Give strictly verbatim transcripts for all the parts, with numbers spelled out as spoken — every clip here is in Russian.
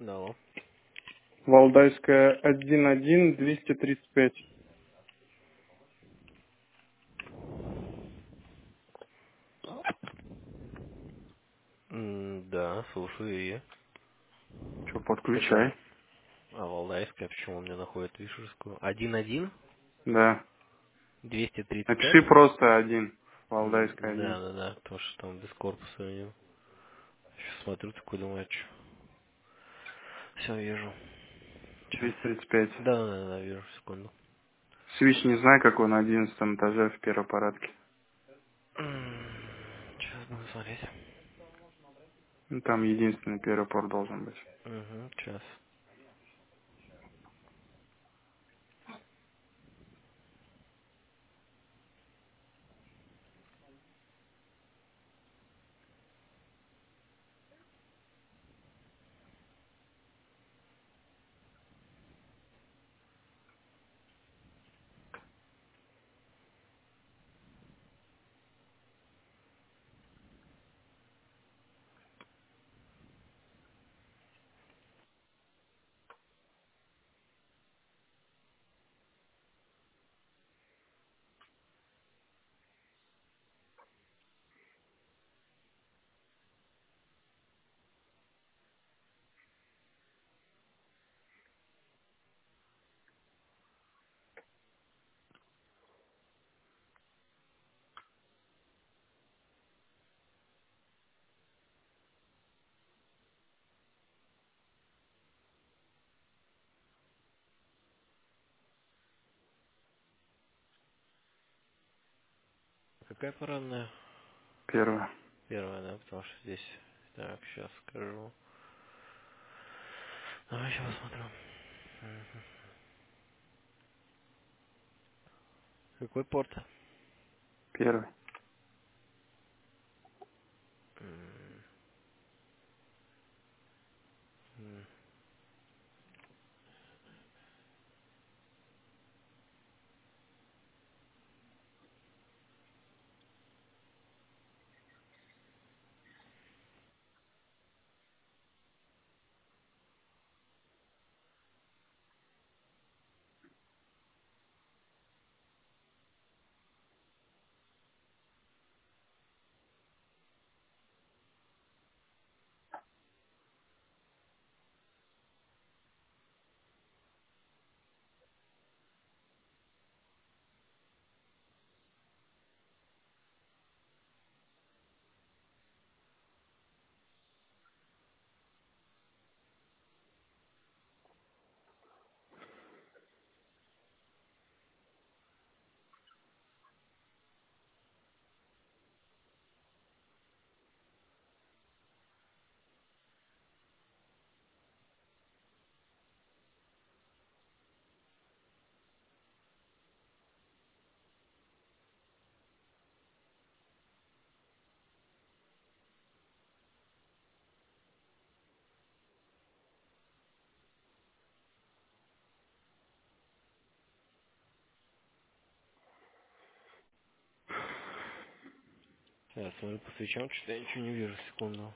Да, алло. Валдайская один один двести тридцать пять. М, Да, слушаю я. Что, Какая? подключай. А, Валдайская, почему он мне находит Вишерскую? Один один, Да. двести тридцать пять. Напиши просто один. Валдайская М, один. Да, да, да, потому что там без корпуса у него. Сейчас смотрю, такой думаю, что. Все, вижу. Сейчас. двести тридцать пять. Да, да, да, да, вижу, секунду. Свич не знаю, какой на одиннадцатом этаже в первой парадке. Сейчас будем смотреть. Ну, там единственный первый порт должен быть. Угу, сейчас. Какая парадная? Первый. Первая, да, потому что здесь... Так, сейчас скажу. Давай еще посмотрю. Мгм. Какой порт? Первый. М, м. Сейчас смотрю по свечам, что-то я ничего не вижу, секунду.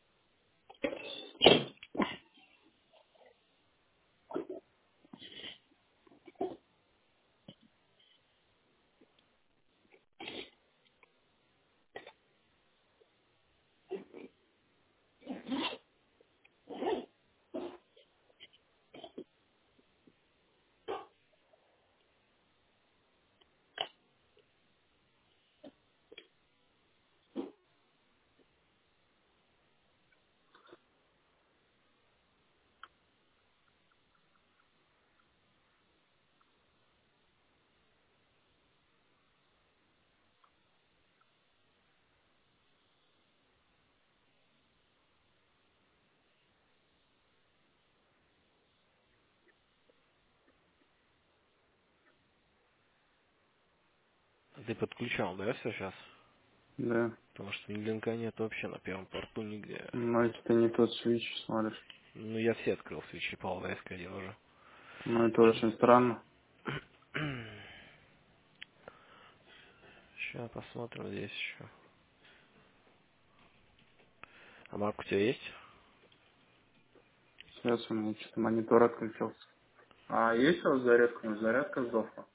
А ты подключал, да, все сейчас? Да. Потому что линка нет вообще на первом порту нигде. Ну, это ты не тот свич смотришь. Ну, я все открыл свечи по Валдайской я уже. Ну, это очень странно. Сейчас посмотрим здесь еще. А Мак у тебя есть? Сейчас у меня что-то монитор отключился. А есть у вас зарядка? Ну, зарядка сдохла.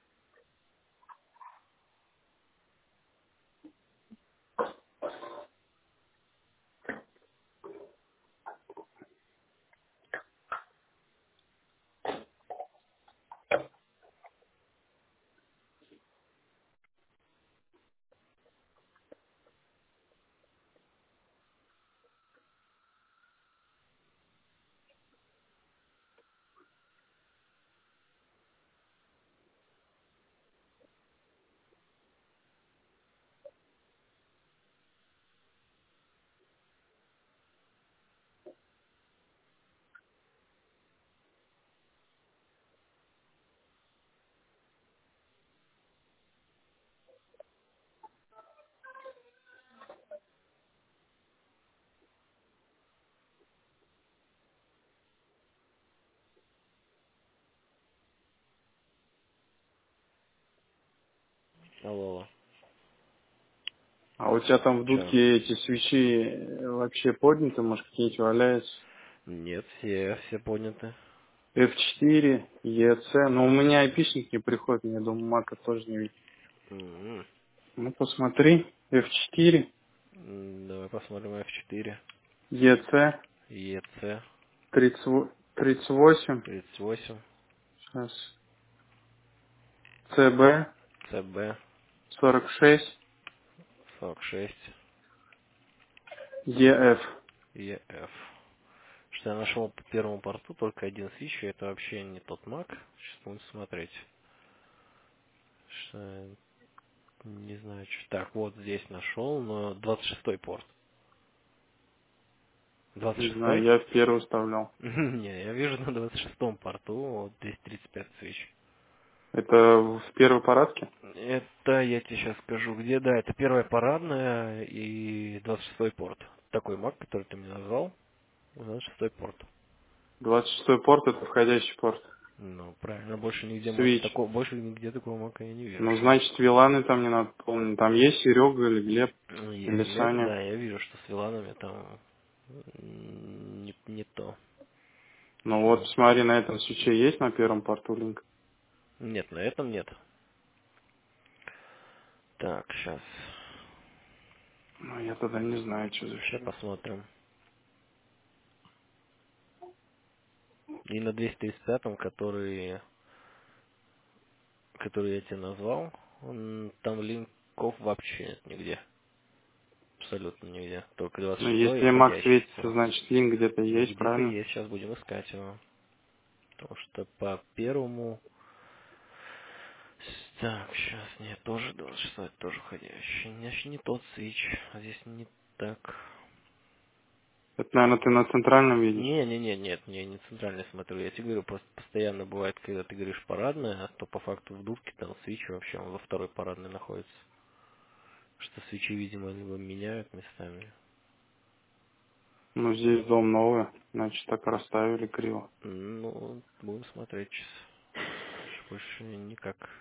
Алло, алло. А у тебя там в Че? дудке эти свечи э, вообще подняты, может, какие-нибудь валяются? Нет, все, все подняты. эф четыре, и си, но у меня айпишник не приходит, я думаю, Мака тоже не видит. М, Ну, посмотри, эф четыре, м, Давай посмотрим эф четыре, и си, ЕЦ тридцать восемь, тридцать восемь, сейчас, си би ЦБ сорок шесть, сорок шесть, и эф. ЕФ. Что я нашел по первому порту только один свич, и это вообще не тот Mac. Сейчас будем смотреть. Что, не знаю, что. Так, вот здесь нашел, но двадцать шестой порт. Двадцать Не знаю, шестой? я в первый вставлял. Не, я вижу на двадцать шестом порту вот двести тридцать пять свич. Это в первой парадке? Это я тебе сейчас скажу, где, да, это первая парадная и двадцать шестой порт. Такой Mac, который ты мне назвал, двадцать шестой порт. двадцать шестой порт это входящий порт. Ну, правильно, больше нигде Mac, Свич. такого, больше нигде такого Мака я не вижу Ну, сейчас. значит, виланы там не надо помнить. Там есть Серега или Глеб, Ну, есть или Глеб, Саня. да, я вижу, что с Виланами там м, не, не то. Ну вот, Щас. смотри, на этом свече есть на первом порту линк? Нет, на этом нет. Так, сейчас. Ну, я тогда не знаю, что за Сейчас фигня. посмотрим. И на двести тридцать пятом, который, который я тебе назвал, он, там линков вообще нет нигде. Абсолютно нигде. Только двадцать Ну, шестой и если Mac светится, входящийся. значит, линк где-то есть, Где-то правильно? есть, сейчас будем искать его. Потому что по первому... С- Так, сейчас, нет, тоже двадцать шестой, тоже входящий. Значит, не тот свич. А здесь не так. Это, наверное, ты на центральном видишь. Не, не, не, нет, не, не центрально смотрю. Я тебе говорю, просто постоянно бывает, когда ты говоришь парадная, то по факту в дудке там свич вообще он во второй парадной находится. Что свечи, видимо, либо меняют местами. Ну, здесь дом новый, значит, так расставили криво. Ну, будем смотреть сейчас. Больше никак.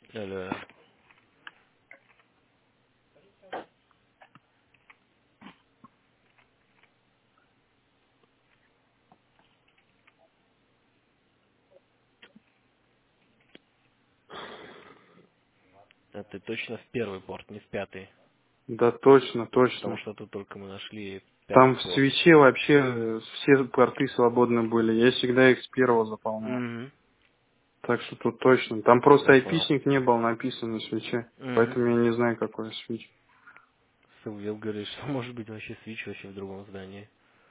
Алло. А ты точно в первый порт, не в пятый? Да точно, Потому точно. что тут только мы нашли пятый Там в слот. свече вообще э, все порты свободны были. Я всегда их с первого заполнял. Угу. Так что тут точно. Там просто Я понял. айпишник не был написан на свече. Угу. Поэтому я не знаю, какой свич. Сылвил говорит, что может быть вообще свич вообще в другом здании.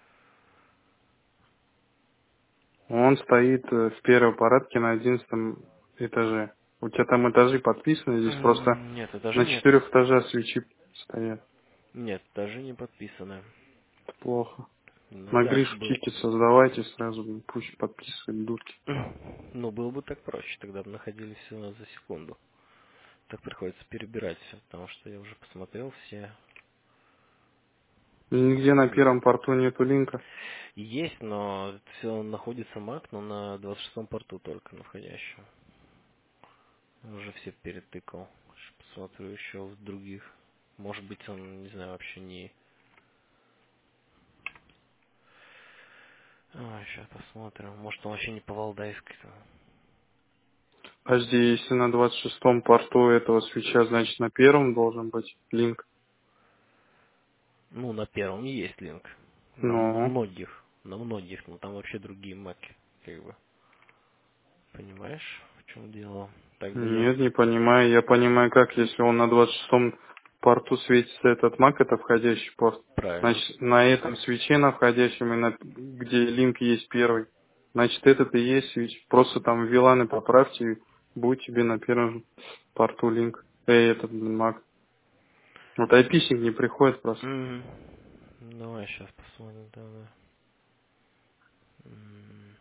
Он стоит э, в первой парадке на одиннадцатом этаже. У тебя там этажи подписаны, здесь просто М, Нет, этажей на нет. четырех этажах свечи стоят. Нет, этажи не подписаны. Это плохо. Ну На да, Гришу был. тикет создавайте сразу, блин, пусть подписывает дудки. Ну, было бы так проще, тогда бы находились все у нас за секунду. Так приходится перебирать все, потому что я уже посмотрел все. Нигде на Есть. первом порту нету линка. Есть, но все находится Мак, но на двадцать шестом порту только на входящем. Уже все перетыкал. Щас посмотрю еще в других. Может быть, он, не знаю, вообще не... А, сейчас посмотрим. Может, он вообще не по Валдайской-то. Подожди, если на двадцать шестом порту этого свеча, значит на первом должен быть линк. Ну, на первом есть линк. На Ну, многих. На многих, но там вообще другие маки. Как бы. Понимаешь, в чем дело? Тогда я... нет, не понимаю. Я понимаю, как, если он на двадцать шестом порту светится этот мак, это входящий порт. Правильно. Значит, на этом свече, на входящем, и на, где линк есть первый, значит, этот и есть свич. Просто там виланы поправьте, и будет тебе на первом порту линк. Эй, этот, блин, мак. Вот айпишник не приходит просто. Мгм. Давай сейчас посмотрим тогда. М.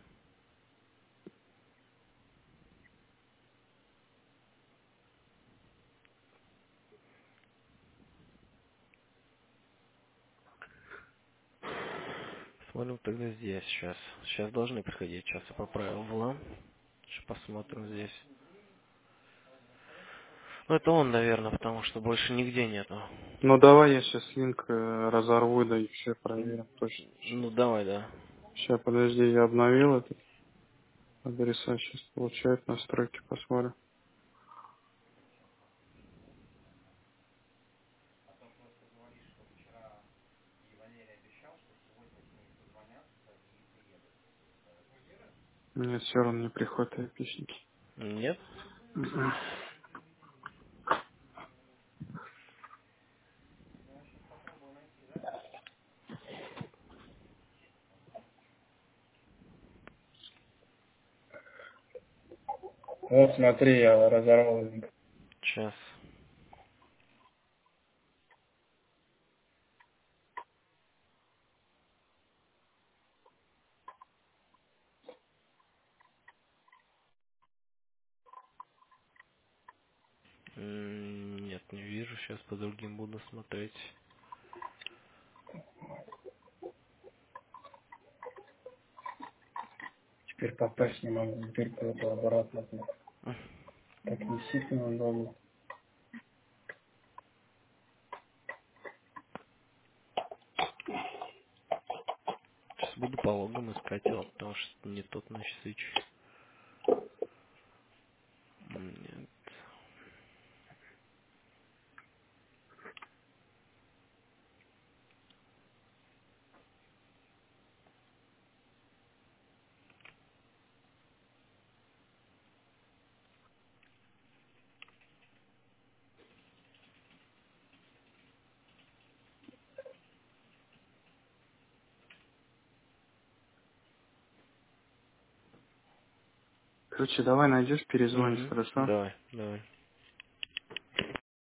Смотрим тогда здесь сейчас. Сейчас должны приходить. Сейчас я поправил в лам. Сейчас посмотрим здесь. Ну, это он, наверное, потому что больше нигде нету. Ну, давай я сейчас линк э, разорву, да и все проверим точно. Ну, давай, да. Сейчас, подожди, я обновил этот адреса, сейчас получает настройки, посмотрим. Нет, все равно не приходят айпишники. Нет? Мгм. Вот смотри, я разорвал линк. Сейчас. М, Нет, не вижу. Сейчас по другим буду смотреть. Теперь попасть не могу, теперь куда-то обратно. Так действительно удобно. Сейчас буду по логам искать его, потому что не тот наш свич. Нет. Короче, давай найдешь, перезвонишь, Угу. хорошо? Давай, давай.